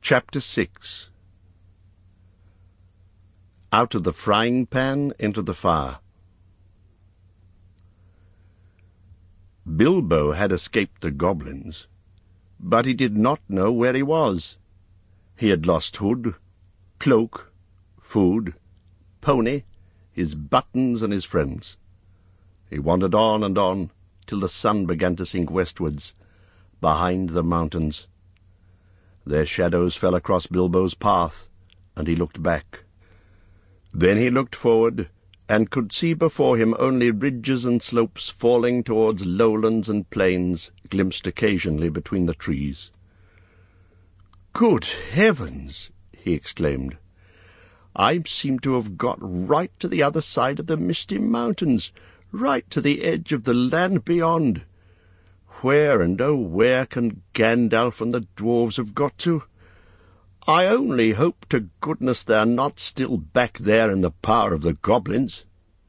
Chapter 6. Out of the frying pan into the fire. Bilbo had escaped the goblins, but he did not know where he was. He had lost hood, cloak, food, pony, his buttons and his friends. He wandered on and on, till the sun began to sink westwards, behind the mountains. Their shadows fell across Bilbo's path, and he looked back. Then he looked forward, and could see before him only ridges and slopes falling towards lowlands and plains, glimpsed occasionally between the trees. "Good heavens!" he exclaimed. "I seem to have got right to the other side of the misty mountains, right to the edge of the land beyond. Where and oh where can Gandalf and the dwarves have got to? I only hope to goodness they are not still back there in the power of the goblins."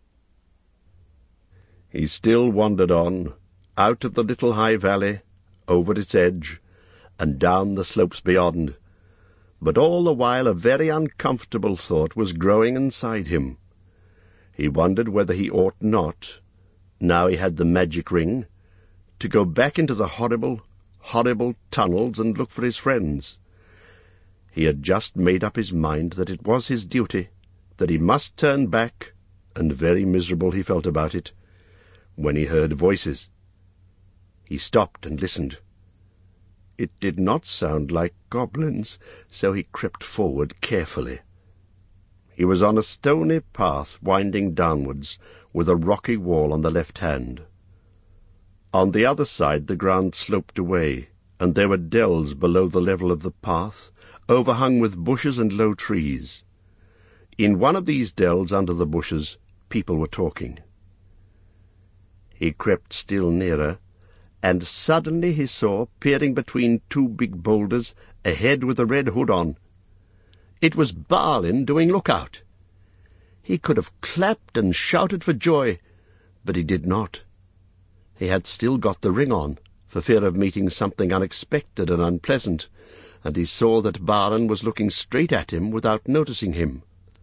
He still wandered on, out of the little high valley, over its edge, and down the slopes beyond, but all the while a very uncomfortable thought was growing inside him. He wondered whether he ought not, now he had the magic ring, to go back into the horrible, horrible tunnels and look for his friends. He had just made up his mind that it was his duty, that he must turn back, and very miserable he felt about it, when he heard voices. He stopped and listened. It did not sound like goblins, so he crept forward carefully. He was on a stony path winding downwards, with a rocky wall on the left hand. On the other side the ground sloped away, and there were dells below the level of the path, overhung with bushes and low trees. In one of these dells under the bushes people were talking. He crept still nearer, and suddenly he saw, peering between two big boulders, a head with a red hood on. It was Balin doing lookout. He could have clapped and shouted for joy, but he did not. He had still got the ring on, for fear of meeting something unexpected and unpleasant, and he saw that Balin was looking straight at him without noticing him.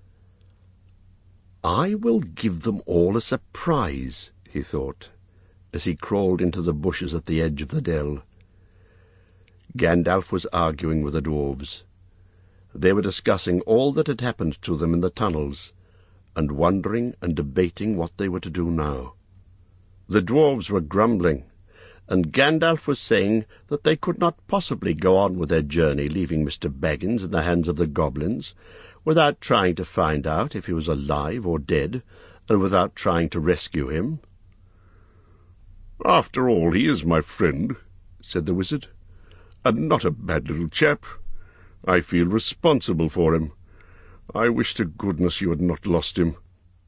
"I will give them all a surprise," he thought, as he crawled into the bushes at the edge of the dell. Gandalf was arguing with the dwarves. They were discussing all that had happened to them in the tunnels, and wondering and debating what they were to do now. The dwarves were grumbling, and Gandalf was saying that they could not possibly go on with their journey, leaving Mr. Baggins in the hands of the goblins, without trying to find out if he was alive or dead, and without trying to rescue him. "After all, he is my friend," said the wizard, "and not a bad little chap. I feel responsible for him. I wish to goodness you had not lost him."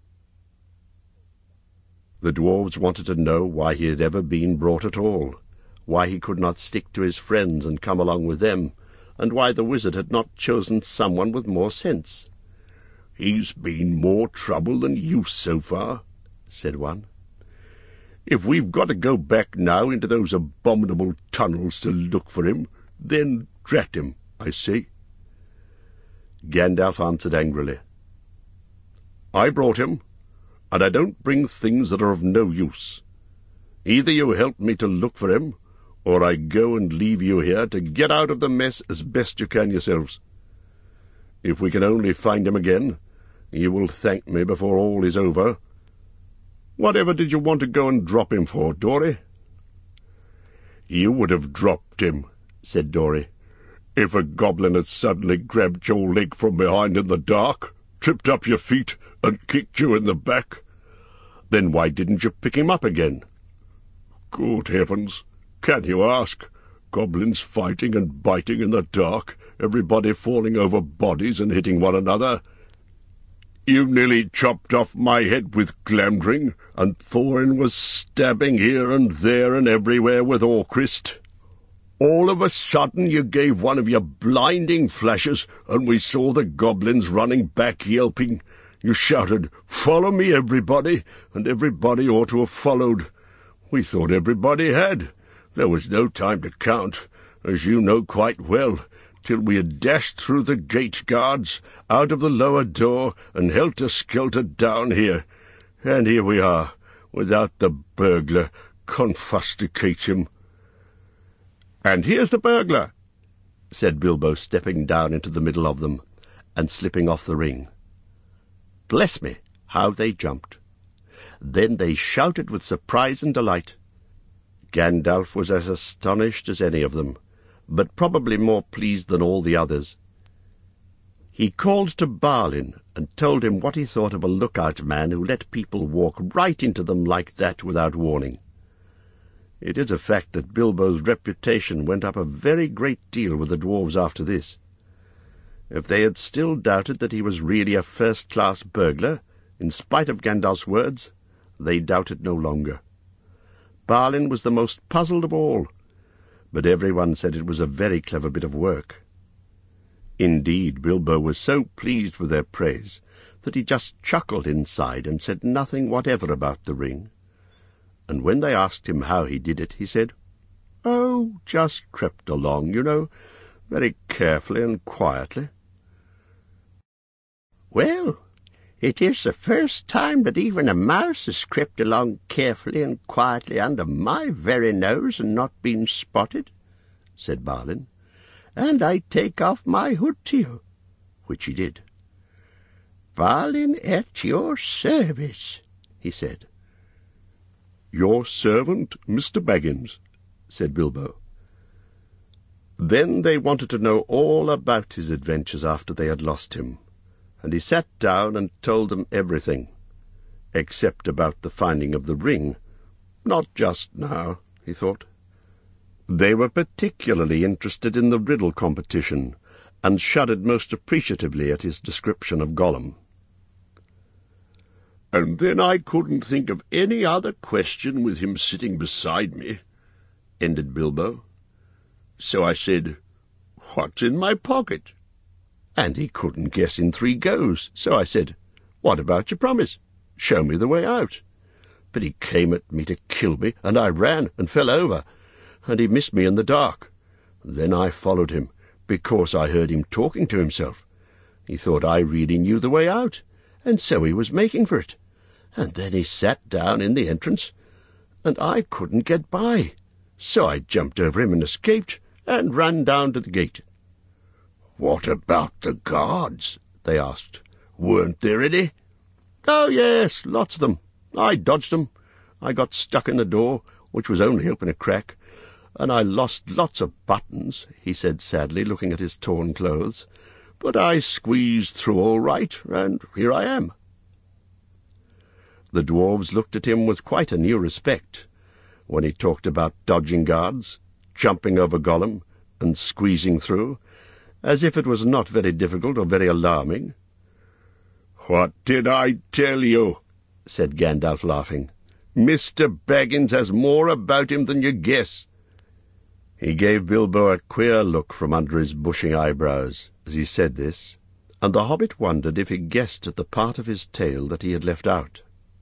The dwarves wanted to know why he had ever been brought at all, why he could not stick to his friends and come along with them, and why the wizard had not chosen someone with more sense. "He's been more trouble than use so far," said one. "If we've got to go back now into those abominable tunnels to look for him, then drat him, I say." Gandalf answered angrily, "I brought him, and I don't bring things that are of no use. Either you help me to look for him, or I go and leave you here to get out of the mess as best you can yourselves. If we can only find him again, you will thank me before all is over. Whatever did you want to go and drop him for, Dory?" "You would have dropped him," said Dory, "if a goblin had suddenly grabbed your leg from behind in the dark, tripped up your feet, and kicked you in the back. Then why didn't you pick him up again?" "Good heavens! Can you ask? Goblins fighting and biting in the dark, everybody falling over bodies and hitting one another. You nearly chopped off my head with Glamdring, and Thorin was stabbing here and there and everywhere with Orcrist. All of a sudden you gave one of your blinding flashes, and we saw the goblins running back yelping. You shouted, 'Follow me, everybody,' and everybody ought to have followed. We thought everybody had. There was no time to count, as you know quite well, till we had dashed through the gate guards, out of the lower door, and helter-skelter down here. And here we are, without the burglar, confusticate him." "And here's the burglar," said Bilbo, stepping down into the middle of them, and slipping off the ring. Bless me, how they jumped! Then they shouted with surprise and delight. Gandalf was as astonished as any of them, but probably more pleased than all the others. He called to Balin and told him what he thought of a lookout man who let people walk right into them like that without warning. It is a fact that Bilbo's reputation went up a very great deal with the dwarves after this. If they had still doubted that he was really a first-class burglar, in spite of Gandalf's words, they doubted no longer. Balin was the most puzzled of all, but everyone said it was a very clever bit of work. Indeed, Bilbo was so pleased with their praise that he just chuckled inside and said nothing whatever about the ring. And when they asked him how he did it, he said, "Oh, just crept along, you know, very carefully and quietly." "Well, it is the first time that even a mouse has crept along carefully and quietly under my very nose and not been spotted," said Balin. "And I take off my hood to you," which he did. "Balin at your service," he said. "Your servant, Mr. Baggins," said Bilbo. Then they wanted to know all about his adventures after they had lost him, and he sat down and told them everything, except about the finding of the ring. Not just now, he thought. They were particularly interested in the riddle competition, and shuddered most appreciatively at his description of Gollum. "And then I couldn't think of any other question with him sitting beside me," ended Bilbo. "So I said, 'What's in my pocket?' And he couldn't guess in 3 goes, so I said, 'What about your promise? Show me the way out.' But he came at me to kill me, and I ran and fell over, and he missed me in the dark. Then I followed him, because I heard him talking to himself. He thought I really knew the way out, and so he was making for it. And then he sat down in the entrance, and I couldn't get by, so I jumped over him and escaped, and ran down to the gate." "What about the guards?" they asked. "Weren't there any?" "Oh, yes, lots of them. I dodged them. I got stuck in the door, which was only open a crack, and I lost lots of buttons," he said sadly, looking at his torn clothes. "But I squeezed through all right, and here I am." The dwarves looked at him with quite a new respect, when he talked about dodging guards, jumping over Gollum, and squeezing through, as if it was not very difficult or very alarming. "What did I tell you?" said Gandalf, laughing. "Mr. Baggins has more about him than you guess." He gave Bilbo a queer look from under his bushing eyebrows as he said this, and the hobbit wondered if he guessed at the part of his tale that he had left out.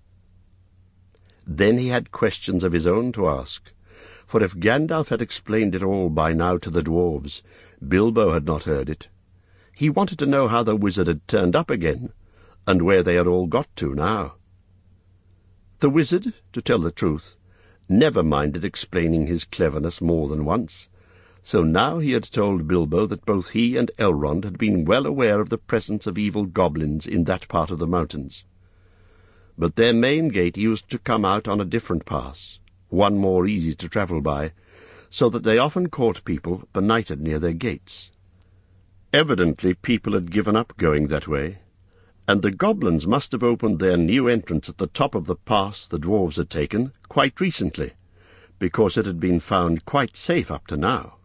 Then he had questions of his own to ask, for if Gandalf had explained it all by now to the dwarves, Bilbo had not heard it. He wanted to know how the wizard had turned up again, and where they had all got to now. The wizard, to tell the truth, never minded explaining his cleverness more than once, so now he had told Bilbo that both he and Elrond had been well aware of the presence of evil goblins in that part of the mountains. But their main gate used to come out on a different pass, one more easy to travel by, so that they often caught people benighted near their gates. Evidently people had given up going that way, and the goblins must have opened their new entrance at the top of the pass the dwarves had taken quite recently, because it had been found quite safe up to now.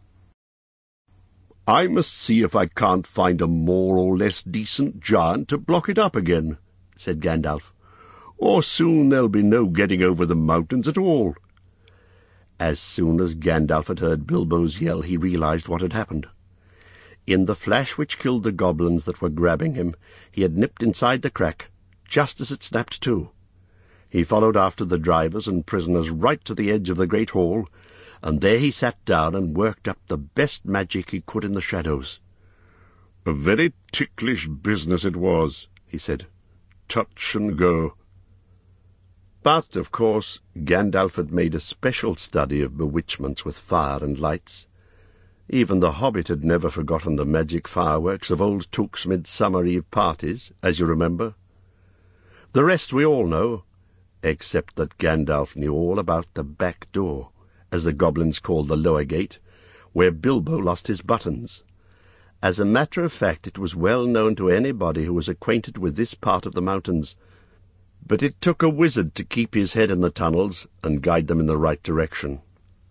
"I must see if I can't find a more or less decent giant to block it up again," said Gandalf, "or soon there'll be no getting over the mountains at all." As soon as Gandalf had heard Bilbo's yell, he realized what had happened. In the flash which killed the goblins that were grabbing him, he had nipped inside the crack, just as it snapped to. He followed after the drivers and prisoners right to the edge of the great hall, and there he sat down and worked up the best magic he could in the shadows. "A very ticklish business it was," he said. "Touch and go." But, of course, Gandalf had made a special study of bewitchments with fire and lights. Even the Hobbit had never forgotten the magic fireworks of old Took's Midsummer Eve parties, as you remember. The rest we all know, except that Gandalf knew all about the back door, as the goblins called the lower gate, where Bilbo lost his buttons. As a matter of fact, it was well known to anybody who was acquainted with this part of the mountains, but it took a wizard to keep his head in the tunnels and guide them in the right direction.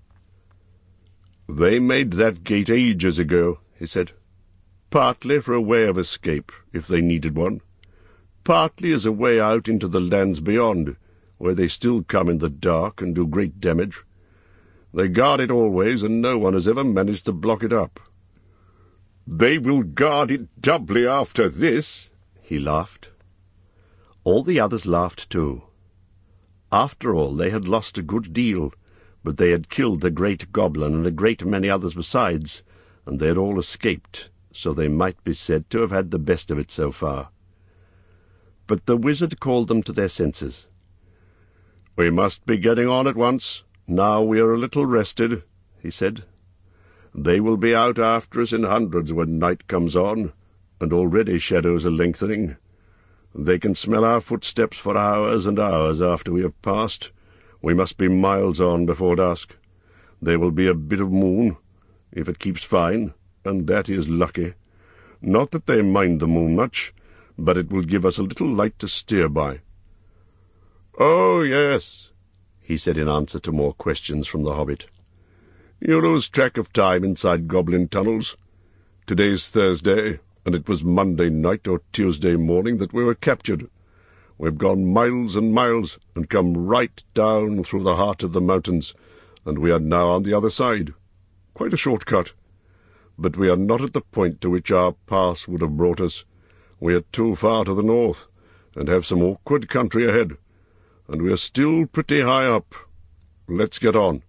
"They made that gate ages ago," he said, "partly for a way of escape, if they needed one, partly as a way out into the lands beyond, where they still come in the dark and do great damage. They guard it always, and no one has ever managed to block it up." "They will guard it doubly after this," he laughed. All the others laughed too. After all, they had lost a good deal, but they had killed the great goblin and a great many others besides, and they had all escaped, so they might be said to have had the best of it so far. But the wizard called them to their senses. "We must be getting on at once, now we are a little rested," he said. "They will be out after us in hundreds when night comes on, and already shadows are lengthening. They can smell our footsteps for hours and hours after we have passed. We must be miles on before dusk. There will be a bit of moon, if it keeps fine, and that is lucky. Not that they mind the moon much, but it will give us a little light to steer by." "Oh, yes," he said in answer to more questions from the Hobbit. "You lose track of time inside goblin tunnels. Today's Thursday, and it was Monday night or Tuesday morning that we were captured. We've gone miles and miles, and come right down through the heart of the mountains, and we are now on the other side. Quite a short cut. But we are not at the point to which our paths would have brought us. We are too far to the north, and have some awkward country ahead, and we are still pretty high up. Let's get on."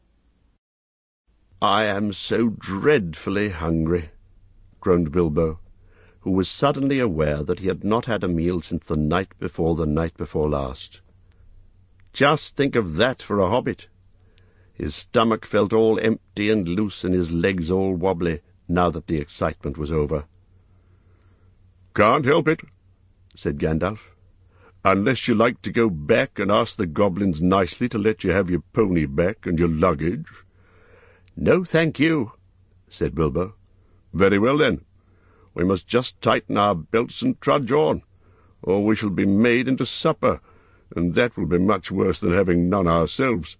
"I am so dreadfully hungry," groaned Bilbo, who was suddenly aware that he had not had a meal since the night before last. Just think of that for a hobbit! His stomach felt all empty and loose, and his legs all wobbly, now that the excitement was over. "Can't help it," said Gandalf, "unless you like to go back and ask the goblins nicely to let you have your pony back and your luggage." "No, thank you," said Bilbo. "Very well, then. We must just tighten our belts and trudge on, or we shall be made into supper, and that will be much worse than having none ourselves."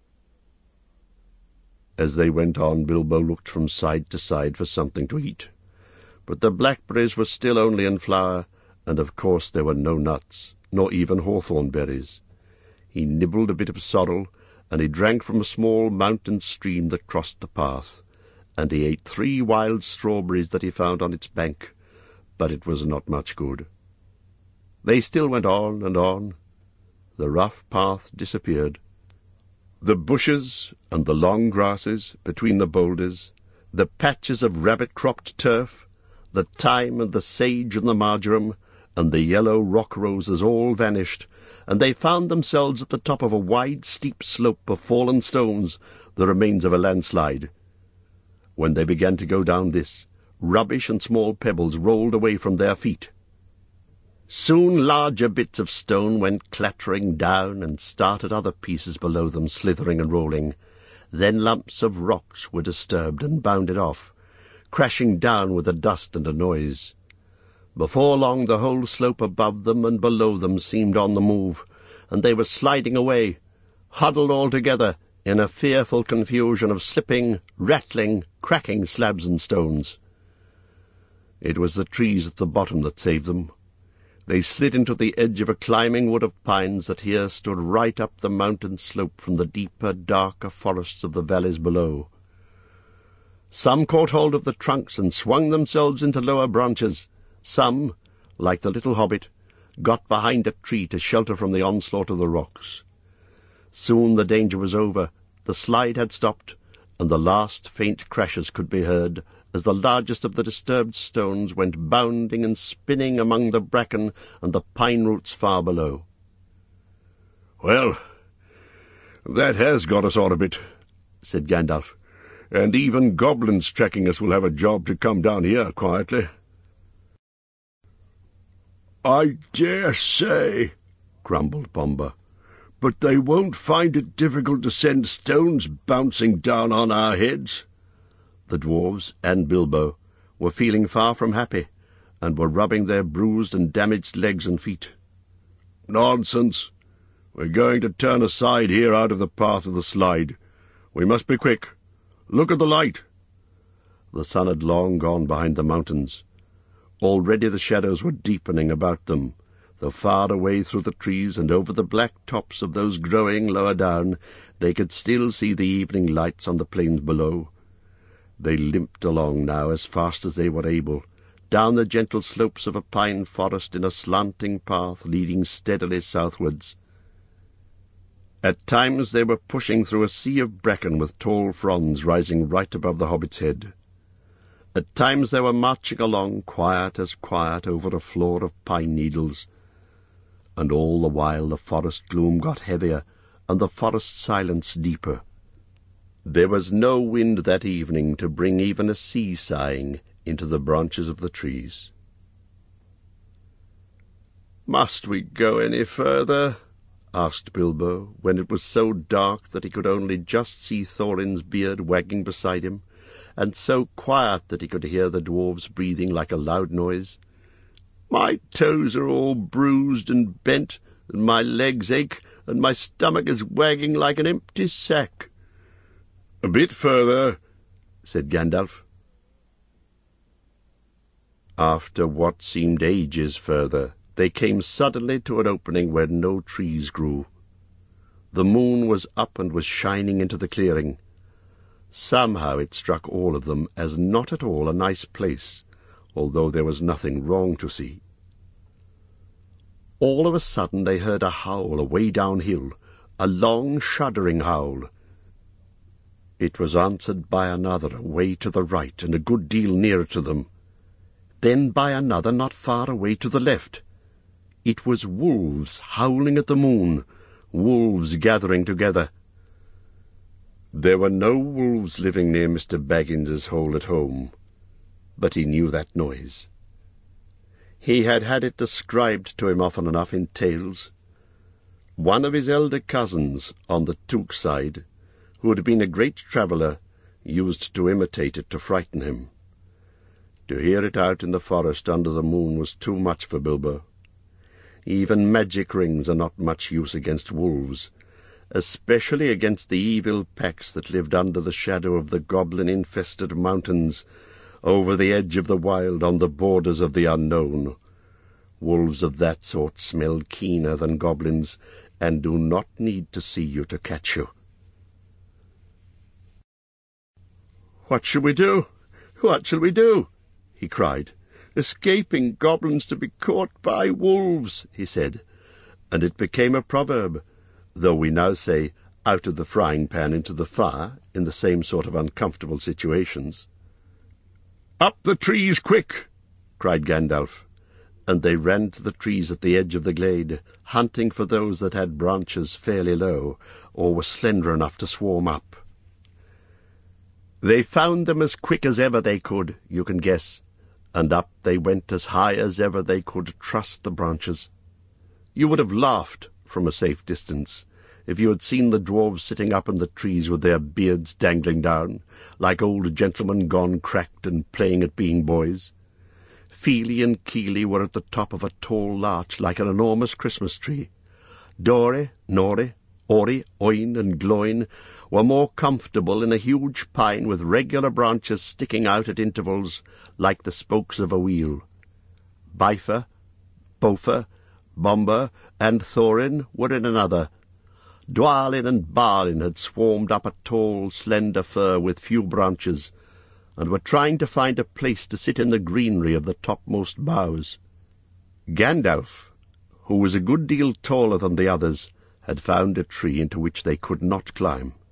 As they went on, Bilbo looked from side to side for something to eat, but the blackberries were still only in flower, and of course there were no nuts, nor even hawthorn berries. He nibbled a bit of sorrel, and he drank from a small mountain stream that crossed the path, and he ate 3 wild strawberries that he found on its bank, but it was not much good. They still went on and on. The rough path disappeared. The bushes and the long grasses between the boulders, the patches of rabbit-cropped turf, the thyme and the sage and the marjoram, and the yellow rock roses all vanished, and they found themselves at the top of a wide, steep slope of fallen stones, the remains of a landslide. When they began to go down this, rubbish and small pebbles rolled away from their feet. Soon larger bits of stone went clattering down and started other pieces below them slithering and rolling. Then lumps of rocks were disturbed and bounded off, crashing down with a dust and a noise. Before long the whole slope above them and below them seemed on the move, and they were sliding away, huddled all together in a fearful confusion of slipping, rattling, cracking slabs and stones. It was the trees at the bottom that saved them. They slid into the edge of a climbing wood of pines that here stood right up the mountain slope from the deeper, darker forests of the valleys below. Some caught hold of the trunks and swung themselves into lower branches. Some, like the little hobbit, got behind a tree to shelter from the onslaught of the rocks. Soon the danger was over, The slide had stopped, and the last faint crashes could be heard as the largest of the disturbed stones went bounding and spinning among the bracken and the pine roots far below. "Well, that has got us on a bit," said Gandalf, "and even goblins tracking us will have a job to come down here quietly." "I dare say," grumbled Bombur, "but they won't find it difficult to send stones bouncing down on our heads." The dwarves and Bilbo were feeling far from happy, and were rubbing their bruised and damaged legs and feet. "Nonsense! We're going to turn aside here out of the path of the slide. We must be quick. Look at the light." The sun had long gone behind the mountains. Already the shadows were deepening about them, though far away through the trees and over the black tops of those growing lower down they could still see the evening lights on the plains below. They limped along now as fast as they were able, down the gentle slopes of a pine forest in a slanting path leading steadily southwards. At times they were pushing through a sea of bracken with tall fronds rising right above the hobbit's head. At times they were marching along quiet as quiet over a floor of pine needles, and all the while the forest gloom got heavier and the forest silence deeper. There was no wind that evening to bring even a sea sighing into the branches of the trees. "Must we go any further?" asked Bilbo, when it was so dark that he could only just see Thorin's beard wagging beside him, and so quiet that he could hear the dwarves breathing like a loud noise. "My toes are all bruised and bent, and my legs ache, and my stomach is wagging like an empty sack." "A bit further," said Gandalf. After what seemed ages further, they came suddenly to an opening where no trees grew. The moon was up and was shining into the clearing. Somehow it struck all of them as not at all a nice place, although there was nothing wrong to see. All of a sudden they heard a howl away downhill, a long, shuddering howl. It was answered by another away to the right and a good deal nearer to them, then by another not far away to the left. It was wolves howling at the moon, wolves gathering together. There were no wolves living near Mr. Baggins's hole at home, but he knew that noise. He had had it described to him often enough in tales. One of his elder cousins on the Took side, who had been a great traveller, used to imitate it to frighten him. To hear it out in the forest under the moon was too much for Bilbo. Even magic rings are not much use against wolves, especially against the evil packs that lived under the shadow of the goblin-infested mountains, over the edge of the wild, on the borders of the unknown. Wolves of that sort smell keener than goblins, and do not need to see you to catch you. "What shall we do? What shall we do?" he cried. "Escaping goblins to be caught by wolves," he said, and it became a proverb, though we now say out of the frying pan into the fire in the same sort of uncomfortable situations. "Up the trees, quick!" cried Gandalf, and they ran to the trees at the edge of the glade, hunting for those that had branches fairly low, or were slender enough to swarm up. They found them as quick as ever they could, you can guess, and up they went as high as ever they could trust the branches. You would have laughed from a safe distance if you had seen the dwarves sitting up in the trees with their beards dangling down, like old gentlemen gone cracked and playing at being boys. Fili and Kili were at the top of a tall larch like an enormous Christmas tree. Dori, Nori, Ori, Oin, and Gloin were more comfortable in a huge pine with regular branches sticking out at intervals like the spokes of a wheel. Bifur, Bofur, Bombur, and Thorin were in another. Dwalin and Balin had swarmed up a tall, slender fir with few branches, and were trying to find a place to sit in the greenery of the topmost boughs. Gandalf, who was a good deal taller than the others, had found a tree into which they could not climb,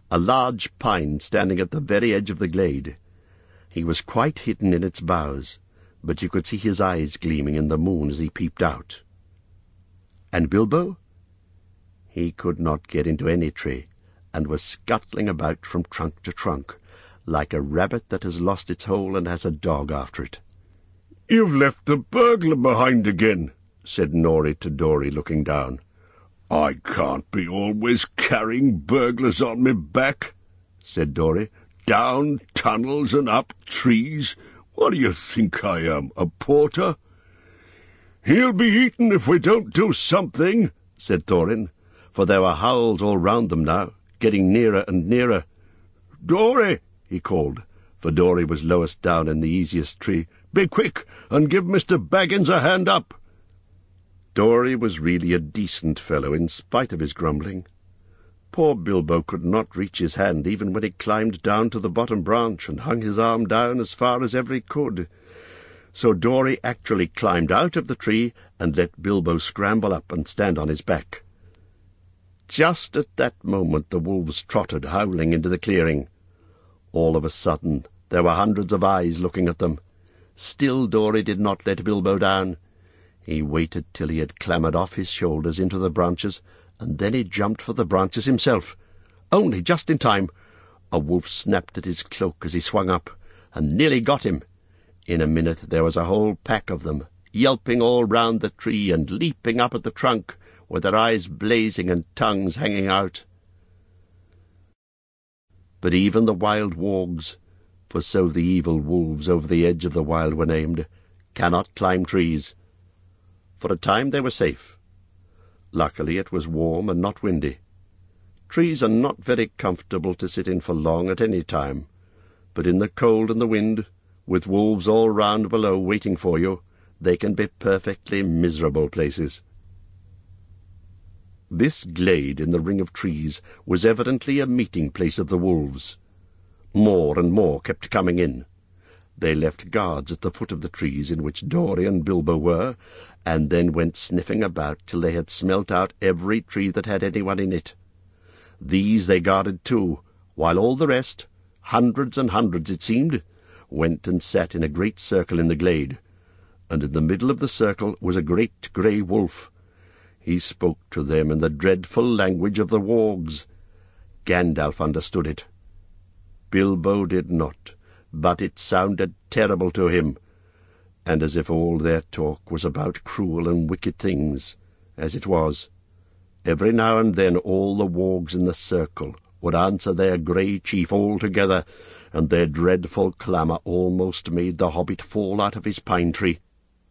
a large pine standing at the very edge of the glade. He was quite hidden in its boughs, but you could see his eyes gleaming in the moon as he peeped out. And Bilbo? He could not get into any tree, and was scuttling about from trunk to trunk, like a rabbit that has lost its hole and has a dog after it. "You've left the burglar behind again," said Nori to Dori, looking down. "I can't be always carrying burglars on me back," said Dori. "Down tunnels and up trees. What do you think I am, a porter?" "He'll be eaten if we don't do something," said Thorin, for there were howls all round them now, getting nearer and nearer. "Dori," he called, for Dori was lowest down in the easiest tree, "be quick and give Mr. Baggins a hand up." Dori was really a decent fellow, in spite of his grumbling. Poor Bilbo could not reach his hand even when he climbed down to the bottom branch and hung his arm down as far as ever he could. So Dori actually climbed out of the tree and let Bilbo scramble up and stand on his back. Just at that moment the wolves trotted howling into the clearing. All of a sudden there were hundreds of eyes looking at them. Still Dori did not let Bilbo down. He waited till he had clambered off his shoulders into the branches, and then he jumped for the branches himself. Only just in time. A wolf snapped at his cloak as he swung up, and nearly got him. In a minute there was a whole pack of them, yelping all round the tree and leaping up at the trunk, with their eyes blazing and tongues hanging out. But even the wild wargs, for so the evil wolves over the edge of the wild were named, cannot climb trees. For a time they were safe. Luckily it was warm and not windy. Trees are not very comfortable to sit in for long at any time, but in the cold and the wind, with wolves all round below waiting for you, they can be perfectly miserable places. This glade in the ring of trees was evidently a meeting place of the wolves. More and more kept coming in. They left guards at the foot of the trees in which Dori and Bilbo were, and then went sniffing about till they had smelt out every tree that had anyone in it. These they guarded too, while all the rest, hundreds and hundreds it seemed, went and sat in a great circle in the glade, and in the middle of the circle was a great grey wolf. He spoke to them in the dreadful language of the wargs. Gandalf understood it. Bilbo did not, but it sounded terrible to him, and as if all their talk was about cruel and wicked things, as it was. Every now and then all the wargs in the circle would answer their grey chief all together, and their dreadful clamour almost made the hobbit fall out of his pine-tree.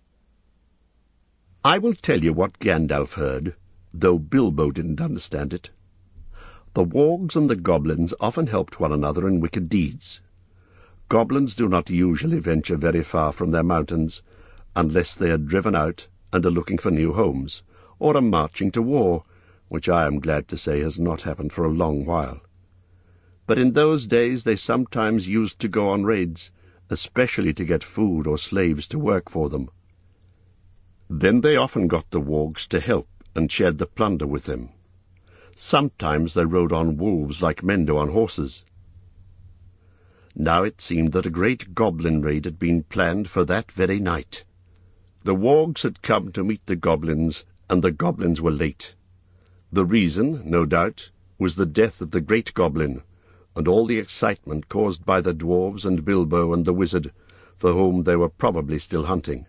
I will tell you what Gandalf heard, though Bilbo didn't understand it. The wargs and the goblins often helped one another in wicked deeds. Goblins do not usually venture very far from their mountains, unless they are driven out and are looking for new homes, or are marching to war, which I am glad to say has not happened for a long while. But in those days they sometimes used to go on raids, especially to get food or slaves to work for them. Then they often got the wargs to help and shared the plunder with them. Sometimes they rode on wolves like men do on horses. Now it seemed that a great goblin raid had been planned for that very night. The wargs had come to meet the goblins, and the goblins were late. The reason, no doubt, was the death of the great goblin, and all the excitement caused by the dwarves and Bilbo and the wizard, for whom they were probably still hunting.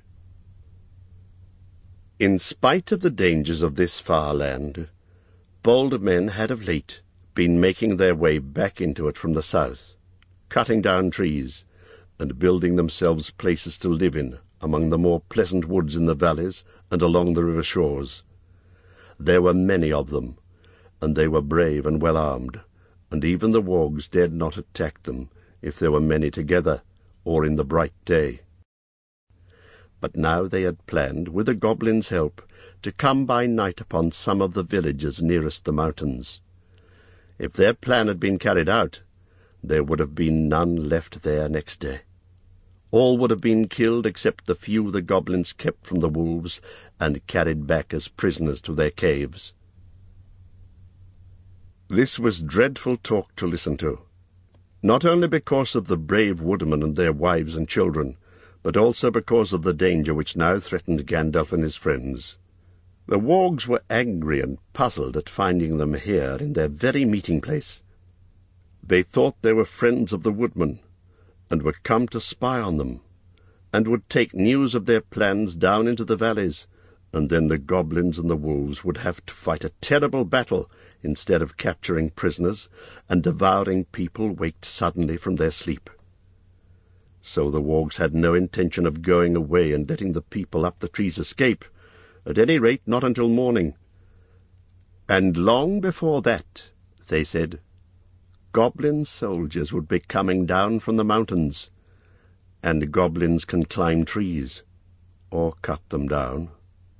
In spite of the dangers of this far land, bold men had of late been making their way back into it from the south, cutting down trees, and building themselves places to live in among the more pleasant woods in the valleys and along the river shores. There were many of them, and they were brave and well armed, and even the wargs dared not attack them if there were many together, or in the bright day. But now they had planned, with the goblins' help, to come by night upon some of the villages nearest the mountains. If their plan had been carried out, there would have been none left there next day. All would have been killed except the few the goblins kept from the wolves and carried back as prisoners to their caves. This was dreadful talk to listen to, not only because of the brave woodmen and their wives and children, but also because of the danger which now threatened Gandalf and his friends. The wargs were angry and puzzled at finding them here in their very meeting-place. They thought they were friends of the woodmen, and were come to spy on them, and would take news of their plans down into the valleys, and then the goblins and the wolves would have to fight a terrible battle instead of capturing prisoners and devouring people waked suddenly from their sleep. So the wargs had no intention of going away and letting the people up the trees escape, at any rate not until morning. And long before that, they said, goblin soldiers would be coming down from the mountains, and goblins can climb trees, or cut them down.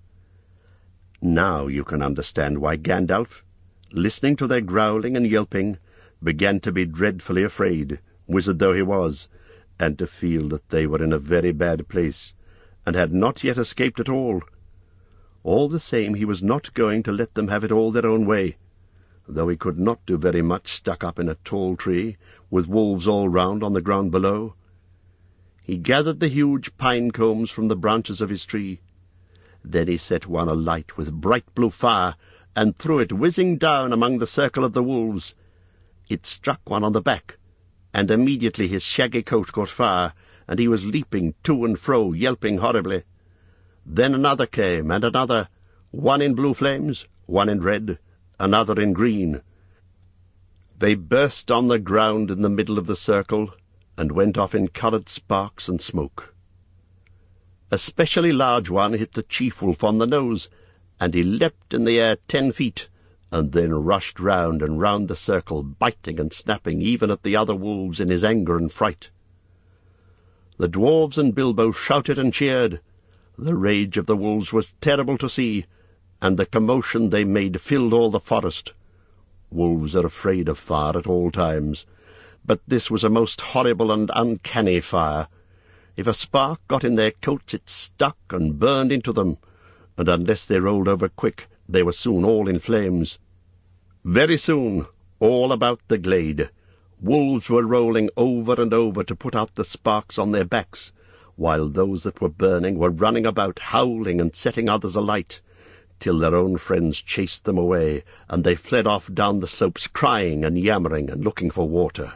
Now you can understand why Gandalf, listening to their growling and yelping, began to be dreadfully afraid, wizard though he was, and to feel that they were in a very bad place, and had not yet escaped at all. All the same, he was not going to let them have it all their own way, though he could not do very much stuck up in a tall tree, with wolves all round on the ground below. He gathered the huge pine combs from the branches of his tree. Then he set one alight with bright blue fire, and threw it whizzing down among the circle of the wolves. It struck one on the back, and immediately his shaggy coat caught fire, and he was leaping to and fro, yelping horribly. Then another came, and another, one in blue flames, one in red, another in green. They burst on the ground in the middle of the circle, and went off in coloured sparks and smoke. A specially large one hit the chief wolf on the nose, and he leapt in the air 10 feet, and then rushed round and round the circle, biting and snapping even at the other wolves in his anger and fright. The dwarves and Bilbo shouted and cheered. The rage of the wolves was terrible to see, and the commotion they made filled all the forest. Wolves are afraid of fire at all times, but this was a most horrible and uncanny fire. If a spark got in their coats, it stuck and burned into them, and unless they rolled over quick, they were soon all in flames. Very soon, all about the glade, wolves were rolling over and over to put out the sparks on their backs, while those that were burning were running about, howling and setting others alight, till their own friends chased them away, and they fled off down the slopes, crying and yammering and looking for water.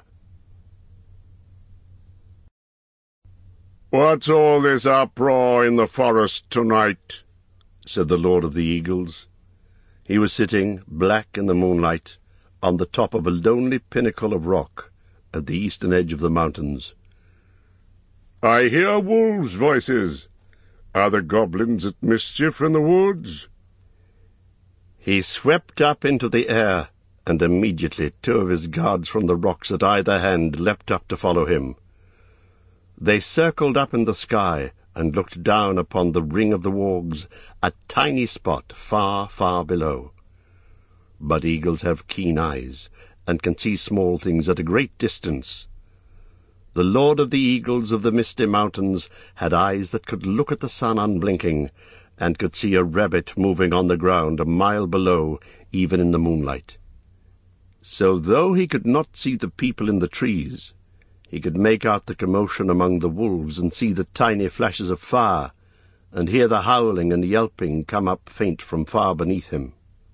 "What's all this uproar in the forest tonight?" said the Lord of the Eagles. He was sitting, black in the moonlight, on the top of a lonely pinnacle of rock at the eastern edge of the mountains. "I hear wolves' voices. Are the goblins at mischief in the woods?" He swept up into the air, and immediately 2 of his guards from the rocks at either hand leapt up to follow him. They circled up in the sky, and looked down upon the ring of the wargs, a tiny spot far, far below. But eagles have keen eyes, and can see small things at a great distance. The Lord of the Eagles of the Misty Mountains had eyes that could look at the sun unblinking, and could see a rabbit moving on the ground a mile below, even in the moonlight. So though he could not see the people in the trees, he could make out the commotion among the wolves, and see the tiny flashes of fire, and hear the howling and yelping come up faint from far beneath him.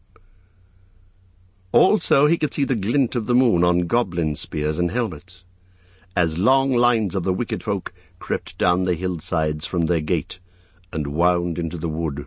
Also he could see the glint of the moon on goblin spears and helmets, as long lines of the wicked folk crept down the hillsides from their gate, and wound into the wood.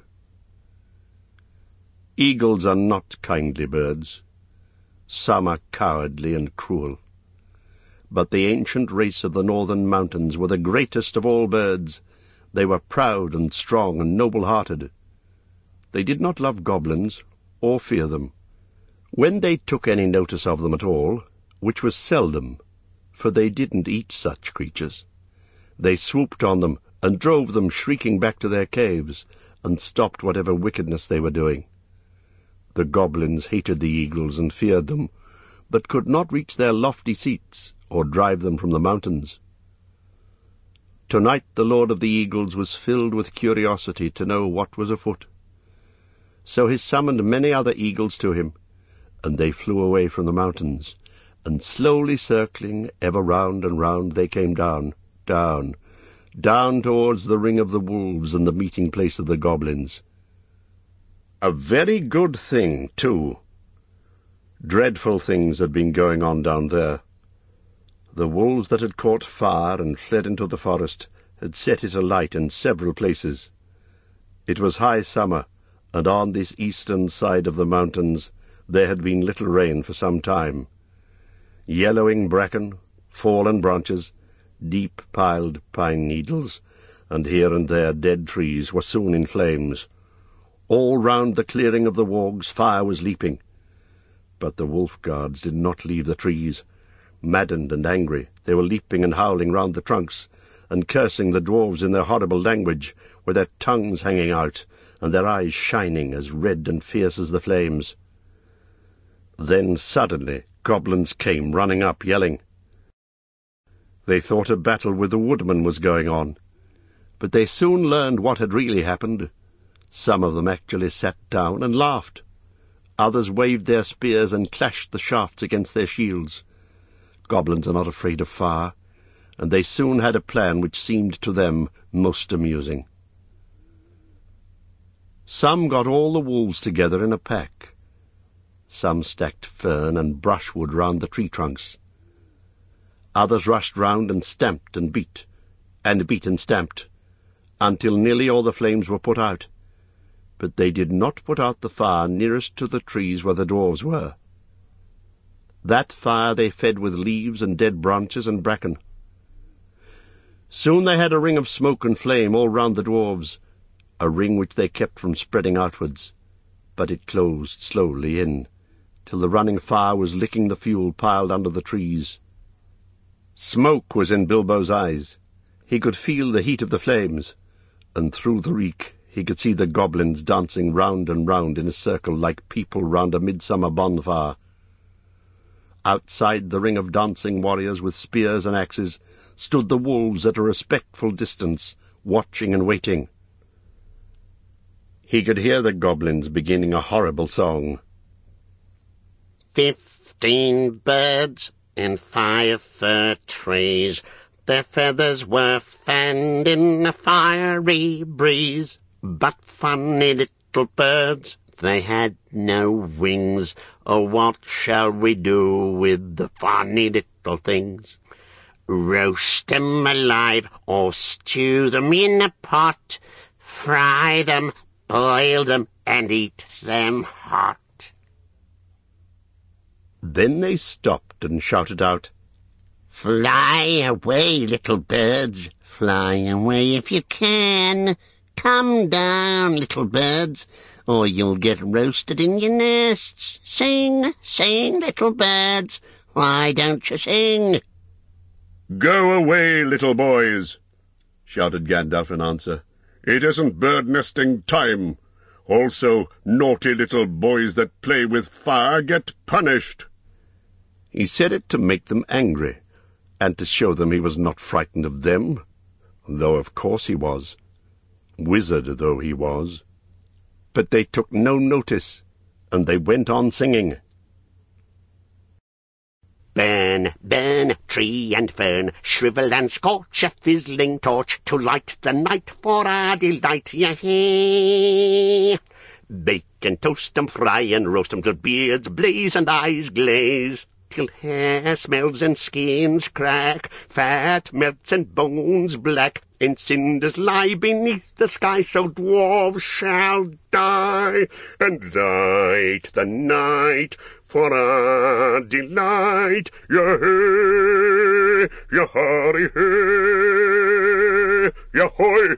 Eagles are not kindly birds. Some are cowardly and cruel. But the ancient race of the northern mountains were the greatest of all birds. They were proud and strong and noble-hearted. They did not love goblins, or fear them. When they took any notice of them at all, which was seldom, for they didn't eat such creatures, they swooped on them and drove them shrieking back to their caves, and stopped whatever wickedness they were doing. The goblins hated the eagles and feared them, but could not reach their lofty seats, or drive them from the mountains. Tonight the Lord of the Eagles was filled with curiosity to know what was afoot. So he summoned many other eagles to him, and they flew away from the mountains, and slowly circling, ever round and round, they came down, down, down towards the ring of the wolves and the meeting place of the goblins. A very good thing, too. Dreadful things had been going on down there. The wolves that had caught fire and fled into the forest had set it alight in several places. It was high summer, and on this eastern side of the mountains there had been little rain for some time. Yellowing bracken, fallen branches, deep-piled pine needles, and here and there dead trees were soon in flames. All round the clearing of the wargs fire was leaping. But the wolf guards did not leave the trees. Maddened and angry, they were leaping and howling round the trunks, and cursing the dwarves in their horrible language, with their tongues hanging out, and their eyes shining as red and fierce as the flames. Then suddenly goblins came running up, yelling. They thought a battle with the woodmen was going on, but they soon learned what had really happened. Some of them actually sat down and laughed. Others waved their spears and clashed the shafts against their shields. Goblins are not afraid of fire, and they soon had a plan which seemed to them most amusing. Some got all the wolves together in a pack. Some stacked fern and brushwood round the tree trunks. Others rushed round and stamped and beat and stamped, until nearly all the flames were put out. But they did not put out the fire nearest to the trees where the dwarves were. That fire they fed with leaves and dead branches and bracken. Soon they had a ring of smoke and flame all round the dwarves, a ring which they kept from spreading outwards, but it closed slowly in, till the running fire was licking the fuel piled under the trees. Smoke was in Bilbo's eyes. He could feel the heat of the flames, and through the reek he could see the goblins dancing round and round in a circle like people round a midsummer bonfire. Outside the ring of dancing warriors with spears and axes stood the wolves at a respectful distance, watching and waiting. He could hear the goblins beginning a horrible song. 15 birds in 5 fir trees, their feathers were fanned in a fiery breeze. But funny little birds, they had no wings. Oh, what shall we do with the funny little things? Roast them alive or stew them in a pot, fry them, boil them, and eat them hot. Then they stopped and shouted out, Fly away, little birds, fly away if you can. Come down, little birds, or you'll get roasted in your nests. Sing, sing, little birds, why don't you sing? "Go away, little boys," shouted Gandalf in answer. "It isn't bird-nesting time. Also, naughty little boys that play with fire get punished." He said it to make them angry, and to show them he was not frightened of them, though of course he was, wizard though he was. But they took no notice, and they went on singing. Burn, burn, tree and fern, shrivel and scorch a fizzling torch, to light the night for our delight, yea! Bake and toast 'em, fry and roast 'em, till beards blaze and eyes glaze, till hair smells and skins crack, fat melts and bones black, and cinders lie beneath the sky, so dwarves shall die, and light the night for our delight. Yea, yahari, hey, yahoy!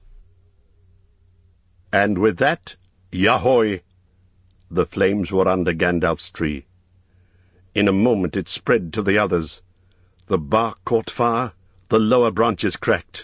And with that, yahoy! The flames were under Gandalf's tree. In a moment it spread to the others. The bark caught fire, the lower branches cracked.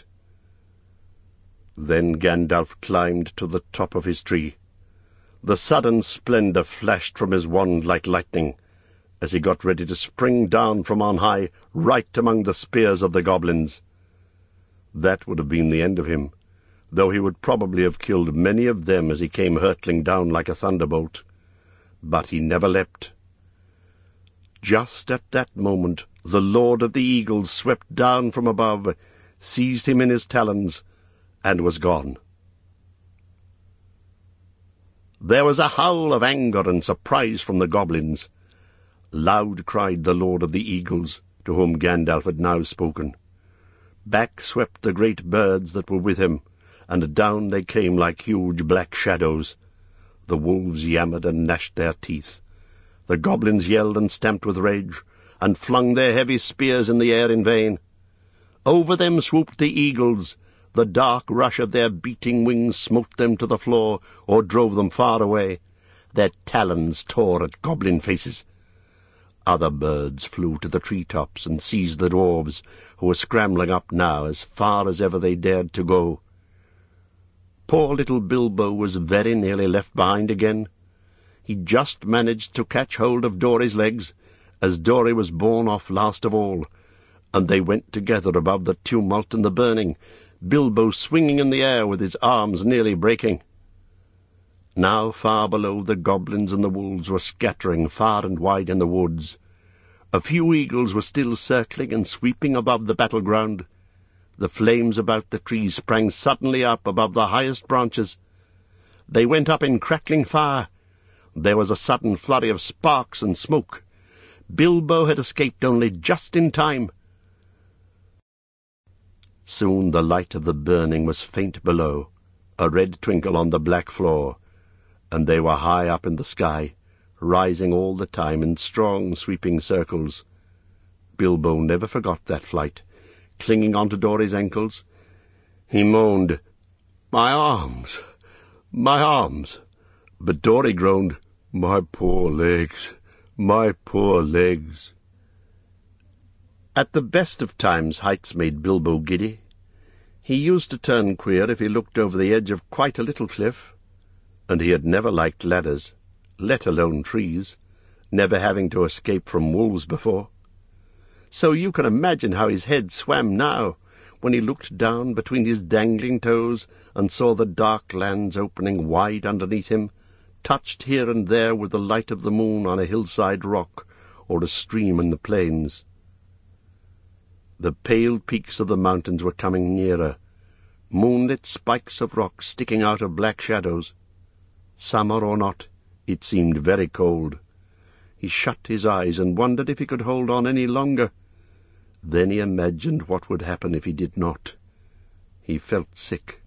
Then Gandalf climbed to the top of his tree. The sudden splendour flashed from his wand like lightning, as he got ready to spring down from on high, right among the spears of the goblins. That would have been the end of him, though he would probably have killed many of them as he came hurtling down like a thunderbolt. But he never leapt, Just at that moment the Lord of the Eagles swept down from above, seized him in his talons, and was gone. There was a howl of anger and surprise from the goblins. Loud cried the Lord of the Eagles, to whom Gandalf had now spoken. Back swept the great birds that were with him, and down they came like huge black shadows. The wolves yammered and gnashed their teeth. The goblins yelled and stamped with rage, and flung their heavy spears in the air in vain. Over them swooped the eagles. The dark rush of their beating wings smote them to the floor, or drove them far away. Their talons tore at goblin faces. Other birds flew to the tree-tops and seized the dwarves, who were scrambling up now as far as ever they dared to go. Poor little Bilbo was very nearly left behind again. He just managed to catch hold of Dory's legs, as Dory was borne off last of all, and they went together above the tumult and the burning, Bilbo swinging in the air with his arms nearly breaking. Now far below the goblins and the wolves were scattering far and wide in the woods. A few eagles were still circling and sweeping above the battleground. The flames about the trees sprang suddenly up above the highest branches. They went up in crackling fire. There was a sudden flurry of sparks and smoke. Bilbo had escaped only just in time. Soon the light of the burning was faint below, a red twinkle on the black floor, and they were high up in the sky, rising all the time in strong sweeping circles. Bilbo never forgot that flight. Clinging on to Dory's ankles, he moaned, "My arms! My arms!" But Dory groaned, "My poor legs! My poor legs!" At the best of times heights made Bilbo giddy. He used to turn queer if he looked over the edge of quite a little cliff, and he had never liked ladders, let alone trees, never having to escape from wolves before. So you can imagine how his head swam now, when he looked down between his dangling toes and saw the dark lands opening wide underneath him, touched here and there with the light of the moon on a hillside rock or a stream in the plains. The pale peaks of the mountains were coming nearer, moonlit spikes of rock sticking out of black shadows. Summer or not, it seemed very cold. He shut his eyes and wondered if he could hold on any longer. Then he imagined what would happen if he did not. He felt sick.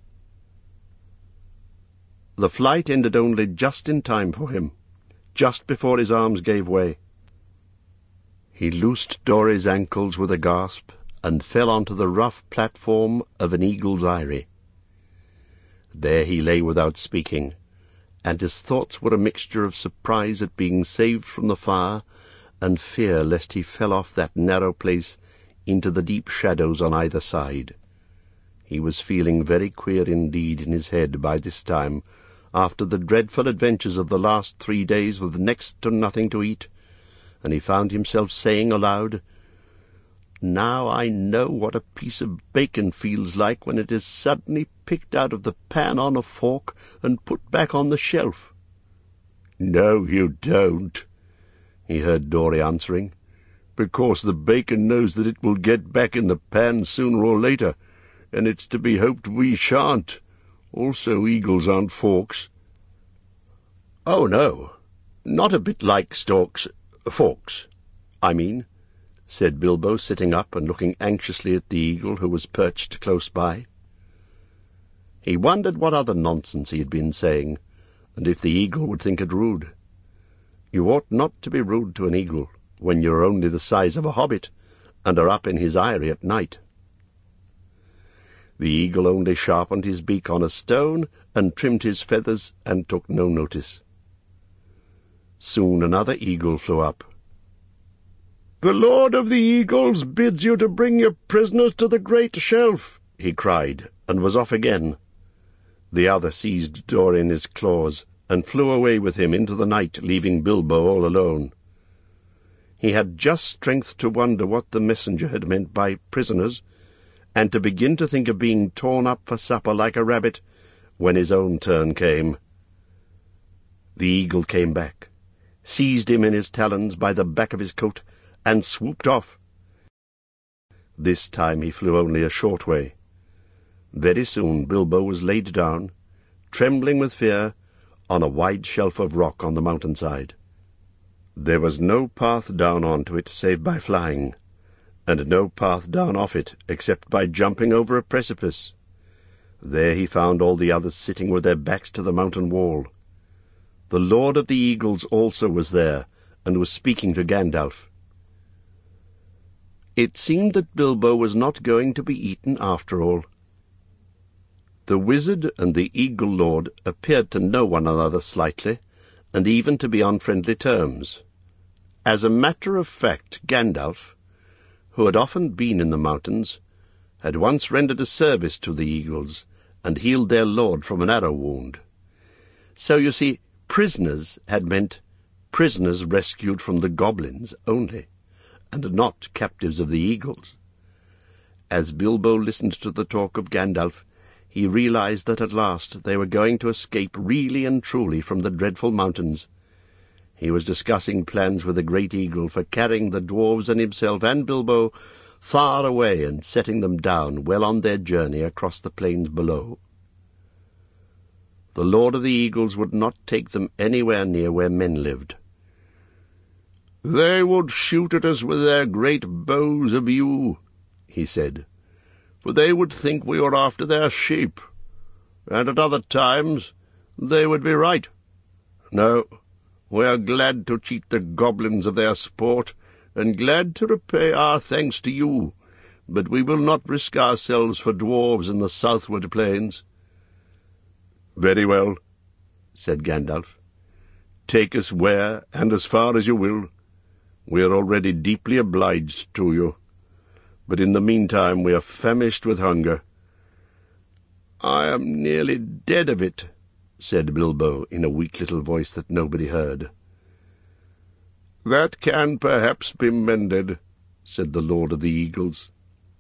The flight ended only just in time for him, just before his arms gave way. He loosed Dory's ankles with a gasp, and fell onto the rough platform of an eagle's eyrie. There he lay without speaking, and his thoughts were a mixture of surprise at being saved from the fire, and fear lest he fell off that narrow place into the deep shadows on either side. He was feeling very queer indeed in his head by this time, after the dreadful adventures of the last 3 days with next to nothing to eat, and he found himself saying aloud, "Now I know what a piece of bacon feels like when it is suddenly picked out of the pan on a fork and put back on the shelf." "No, you don't," he heard Dory answering, "because the bacon knows that it will get back in the pan sooner or later, and it's to be hoped we shan't. Also, eagles aren't forks." "Oh, no, not a bit like forks, I mean," said Bilbo, sitting up and looking anxiously at the eagle who was perched close by. He wondered what other nonsense he had been saying, and if the eagle would think it rude. You ought not to be rude to an eagle when you are only the size of a hobbit, and are up in his eyrie at night. The eagle only sharpened his beak on a stone, and trimmed his feathers, and took no notice. Soon another eagle flew up. "The Lord of the Eagles bids you to bring your prisoners to the great shelf," he cried, and was off again. The other seized Dory in his claws, and flew away with him into the night, leaving Bilbo all alone. He had just strength to wonder what the messenger had meant by prisoners, and to begin to think of being torn up for supper like a rabbit, when his own turn came. The eagle came back. seized him in his talons by the back of his coat, and swooped off. This time he flew only a short way. Very soon Bilbo was laid down, trembling with fear, on a wide shelf of rock on the mountainside. There was no path down onto it save by flying, and no path down off it except by jumping over a precipice. There he found all the others sitting with their backs to the mountain wall. The Lord of the Eagles also was there, and was speaking to Gandalf. It seemed that Bilbo was not going to be eaten after all. The wizard and the Eagle Lord appeared to know one another slightly, and even to be on friendly terms. As a matter of fact, Gandalf, who had often been in the mountains, had once rendered a service to the Eagles, and healed their lord from an arrow wound. So, you see, prisoners had meant prisoners rescued from the goblins only, and not captives of the Eagles. As Bilbo listened to the talk of Gandalf, he realized that at last they were going to escape really and truly from the dreadful mountains. He was discussing plans with the great eagle for carrying the dwarves and himself and Bilbo far away and setting them down well on their journey across the plains below. The Lord of the Eagles would not take them anywhere near where men lived. "They would shoot at us with their great bows of yew," he said, "for they would think we were after their sheep, and at other times they would be right. No, we are glad to cheat the goblins of their sport, and glad to repay our thanks to you, but we will not risk ourselves for dwarves in the southward plains." "Very well," said Gandalf. "Take us where and as far as you will. We are already deeply obliged to you, but in the meantime we are famished with hunger." "I am nearly dead of it," said Bilbo in a weak little voice that nobody heard. "That can perhaps be mended," said the Lord of the Eagles.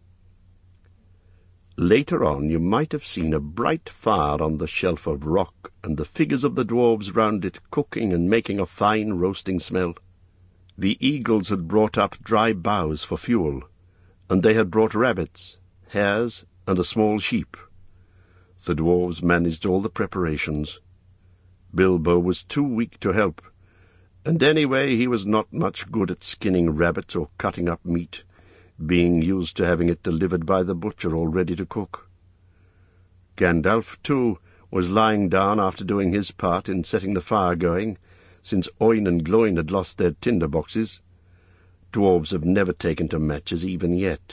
Later on you might have seen a bright fire on the shelf of rock, and the figures of the dwarves round it cooking and making a fine roasting smell. The eagles had brought up dry boughs for fuel, and they had brought rabbits, hares, and a small sheep. The dwarves managed all the preparations. Bilbo was too weak to help, and anyway he was not much good at skinning rabbits or cutting up meat, being used to having it delivered by the butcher all ready to cook. Gandalf, too, was lying down after doing his part in setting the fire going, since Oin and Gloin had lost their tinder boxes. Dwarves have never taken to matches even yet.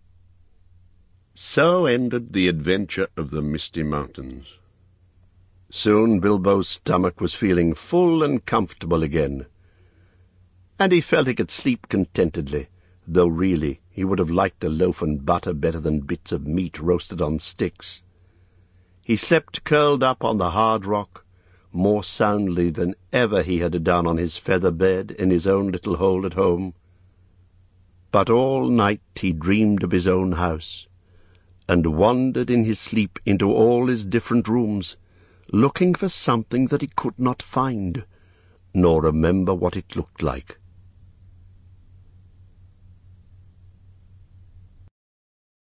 So ended the adventure of the Misty Mountains. Soon Bilbo's stomach was feeling full and comfortable again, and he felt he could sleep contentedly, though really he would have liked a loaf and butter better than bits of meat roasted on sticks. He slept curled up on the hard rock, more soundly than ever he had done on his feather bed in his own little hole at home. But all night he dreamed of his own house, and wandered in his sleep into all his different rooms, looking for something that he could not find, nor remember what it looked like.